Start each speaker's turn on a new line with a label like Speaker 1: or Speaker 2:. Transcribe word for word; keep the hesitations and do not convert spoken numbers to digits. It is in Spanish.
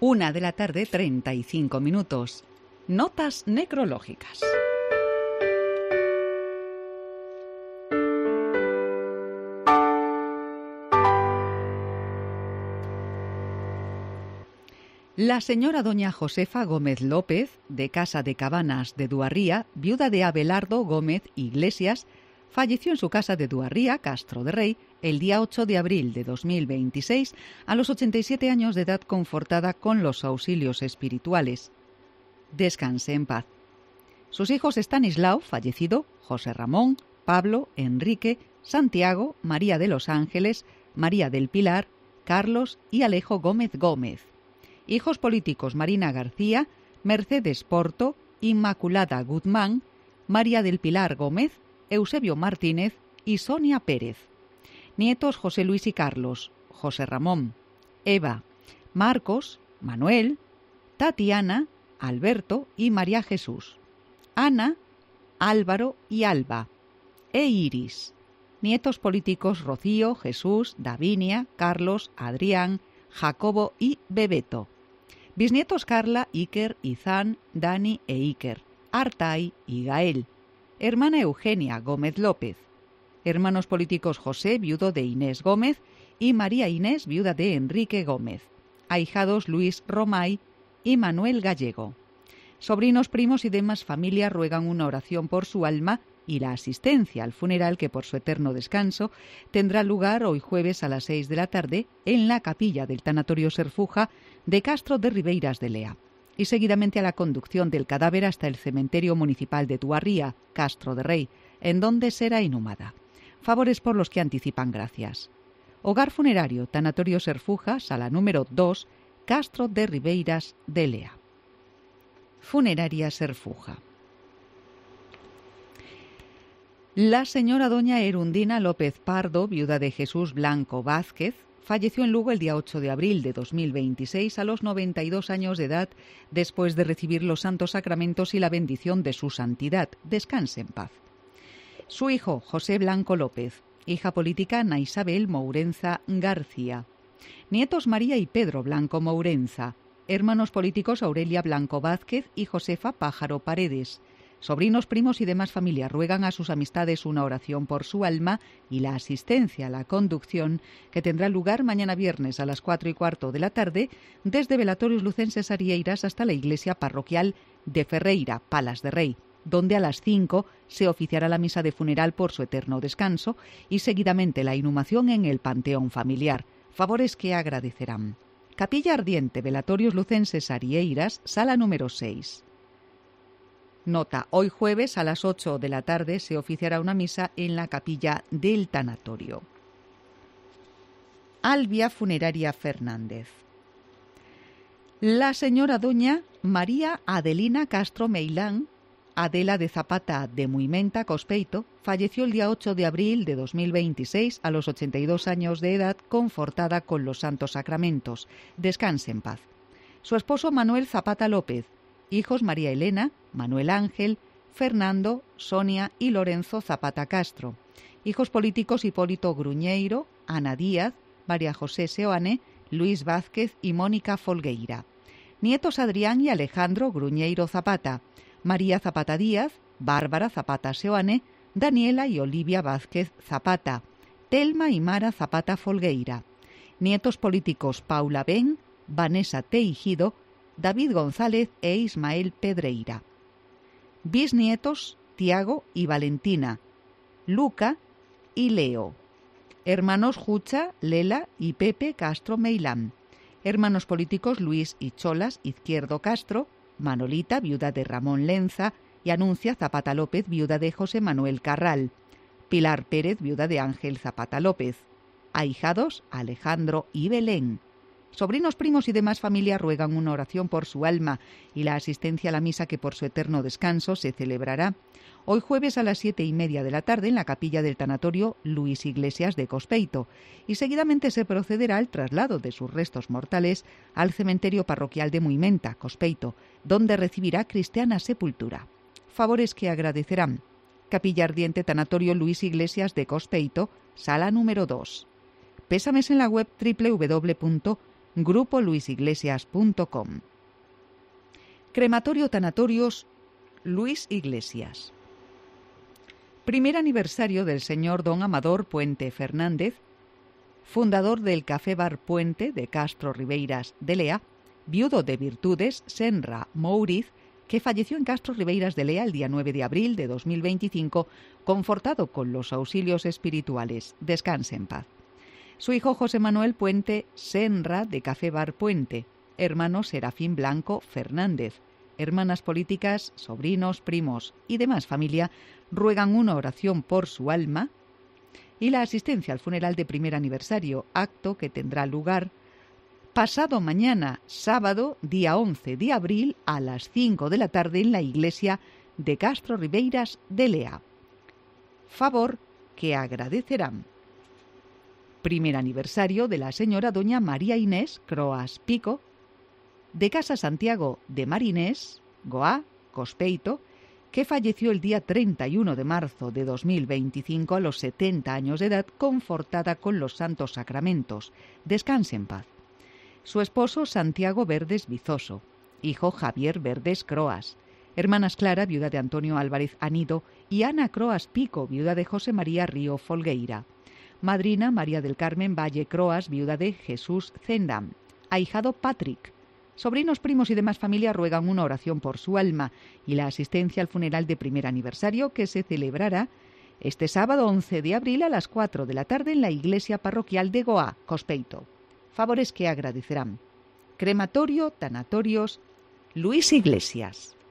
Speaker 1: Una de la tarde, treinta y cinco minutos. Notas necrológicas. La señora doña Josefa Gómez López, de Casa de Cabanas de Duarría, viuda de Abelardo Gómez Iglesias, falleció en su casa de Duarría, Castro de Rey, el día ocho de abril de dos mil veintiséis, a los ochenta y siete años de edad, confortada con los auxilios espirituales. Descanse en paz. Sus hijos Estanislao, fallecido, José Ramón, Pablo, Enrique, Santiago, María de los Ángeles, María del Pilar, Carlos y Alejo Gómez Gómez. Hijos políticos: Marina García, Mercedes Porto, Inmaculada Guzmán, María del Pilar Gómez, Eusebio Martínez y Sonia Pérez. Nietos: José Luis y Carlos, José Ramón, Eva, Marcos, Manuel, Tatiana, Alberto y María Jesús, Ana, Álvaro y Alba, e Iris. Nietos políticos: Rocío, Jesús, Davinia, Carlos, Adrián, Jacobo y Bebeto. Bisnietos: Carla, Iker, Izán, Dani e Iker, Artay y Gael. Hermana: Eugenia Gómez López. Hermanos políticos: José, viudo de Inés Gómez, y María Inés, viuda de Enrique Gómez. Ahijados: Luis Romay y Manuel Gallego. Sobrinos, primos y demás familia ruegan una oración por su alma y la asistencia al funeral, que por su eterno descanso tendrá lugar hoy jueves a las seis de la tarde en la capilla del Tanatorio Serfuja de Castro de Ribeiras de Lea, y seguidamente a la conducción del cadáver hasta el cementerio municipal de Duarría, Castro de Rey, en donde será inhumada. Favores por los que anticipan gracias. Hogar funerario Tanatorio Serfuja, sala número dos, Castro de Ribeiras de Lea. Funeraria Serfuja. La señora doña Erundina López Pardo, viuda de Jesús Blanco Vázquez, falleció en Lugo el día ocho de abril de dos mil veintiséis a los noventa y dos años de edad, después de recibir los santos sacramentos y la bendición de su santidad. Descanse en paz. Su hijo, José Blanco López. Hija política, Ana Isabel Mourenza García. Nietos: María y Pedro Blanco Mourenza. Hermanos políticos: Aurelia Blanco Vázquez y Josefa Pájaro Paredes. Sobrinos, primos y demás familia ruegan a sus amistades una oración por su alma y la asistencia a la conducción, que tendrá lugar mañana viernes a las cuatro y cuarto de la tarde desde Velatorios Lucenses Arieiras hasta la iglesia parroquial de Ferreira, Palas de Rey, donde a las cinco se oficiará la misa de funeral por su eterno descanso y seguidamente la inhumación en el panteón familiar. Favores que agradecerán. Capilla Ardiente, Velatorios Lucenses Arieiras, sala número seis. Nota: hoy jueves a las ocho de la tarde se oficiará una misa en la capilla del tanatorio. Albia Funeraria Fernández. La señora doña María Adelina Castro Meilán, Adela de Zapata de Muimenta, Cospeito, falleció el día ocho de abril de dos mil veintiséis a los ochenta y dos años de edad, confortada con los santos sacramentos. Descanse en paz. Su esposo Manuel Zapata López. Hijos: María Elena, Manuel Ángel, Fernando, Sonia y Lorenzo Zapata Castro. Hijos políticos: Hipólito Gruñeiro, Ana Díaz, María José Seoane, Luis Vázquez y Mónica Folgueira. Nietos: Adrián y Alejandro Gruñeiro Zapata, María Zapata Díaz, Bárbara Zapata Seoane, Daniela y Olivia Vázquez Zapata, Telma y Mara Zapata Folgueira. Nietos políticos: Paula Ben, Vanessa Teijido, David González e Ismael Pedreira. Bisnietos: Tiago y Valentina, Luca y Leo. Hermanos: Jucha, Lela y Pepe Castro Meilán. Hermanos políticos: Luis y Cholas Izquierdo Castro, Manolita, viuda de Ramón Lenza, y Anuncia Zapata López, viuda de José Manuel Carral. Pilar Pérez, viuda de Ángel Zapata López. Ahijados: Alejandro y Belén. Sobrinos, primos y demás familia ruegan una oración por su alma y la asistencia a la misa, que por su eterno descanso se celebrará hoy jueves a las siete y media de la tarde en la capilla del tanatorio Luis Iglesias de Cospeito, y seguidamente se procederá al traslado de sus restos mortales al cementerio parroquial de Muimenta, Cospeito, donde recibirá cristiana sepultura. Favores que agradecerán. Capilla Ardiente Tanatorio Luis Iglesias de Cospeito, sala número dos. Pésames en la web doble u doble u doble u punto grupo luis iglesias punto com. Crematorio Tanatorios Luis Iglesias. Primer aniversario del señor don Amador Puente Fernández, fundador del Café Bar Puente de Castro Ribeiras de Lea, viudo de Virtudes Senra Mouriz, que falleció en Castro Ribeiras de Lea el día nueve de abril de dos mil veinticinco, confortado con los auxilios espirituales. Descanse en paz. Su hijo José Manuel Puente Senra de Café Bar Puente, hermano Serafín Blanco Fernández, hermanas políticas, sobrinos, primos y demás familia ruegan una oración por su alma y la asistencia al funeral de primer aniversario, acto que tendrá lugar pasado mañana, sábado, día once de abril, a las cinco de la tarde en la iglesia de Castro Ribeiras de Lea. Favor que agradecerán. Primer aniversario de la señora doña María Inés Croas Pico, de Casa Santiago de Marinés, Goa, Cospeito, que falleció el día treinta y uno de marzo de dos mil veinticinco a los setenta años de edad, confortada con los santos sacramentos. Descanse en paz. Su esposo Santiago Verdes Vizoso, hijo Javier Verdes Croas, hermanas Clara, viuda de Antonio Álvarez Anido, y Ana Croas Pico, viuda de José María Río Folgueira, madrina María del Carmen Valle Croas, viuda de Jesús Zendam, ahijado Patrick. Sobrinos, primos y demás familia ruegan una oración por su alma y la asistencia al funeral de primer aniversario que se celebrará este sábado once de abril a las cuatro de la tarde en la iglesia parroquial de Goa, Cospeito. Favores que agradecerán. Crematorio Tanatorios Luis Iglesias.